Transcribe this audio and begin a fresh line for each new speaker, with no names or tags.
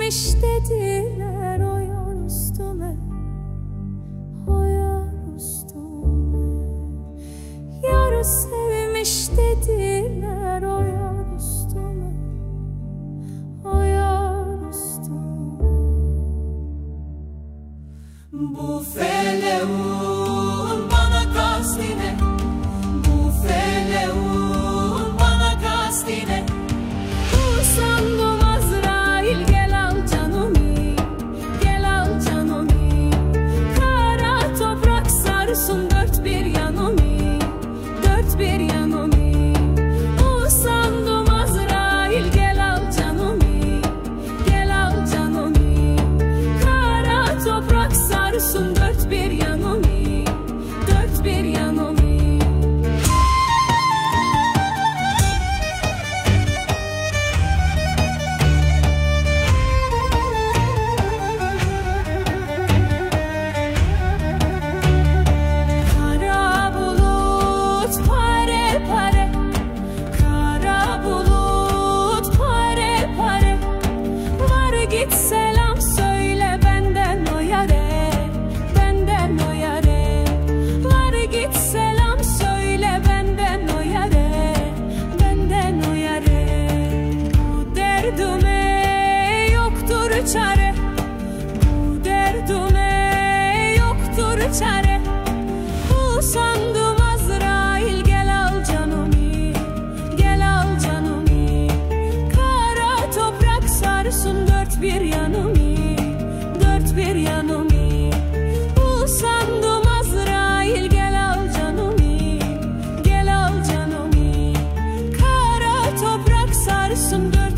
sevmiş dediler, o yar üstüme, o yar üstüme. Yar sevmiş dediler, o yar üstüme, o yar üstüme. Bu feleğun bana kastine, bu feleğun bana kastine. Usandım Azrail, gel al canımı, gel al canımı. Kara toprak sarsın dört bir yanımı, dört bir yanımı. Usandım Azrail, gel al canımı, gel al canımı. Kara toprak sarsın dört bir yanımı, dört bir yanımı. Git selam söyle benden o yare, benden o yare. Var git selam söyle benden o yare, benden o yare. Bu derdime yoktur çare, bu derdime yoktur çare. Usandım Azrail, gel al canımı, gel al canımı. Kara toprak sarsın dört bir yanımı, dört bir yanımı. Usandım Azrail, gel al canımı, gel al canımı. Kara toprak sarsın dört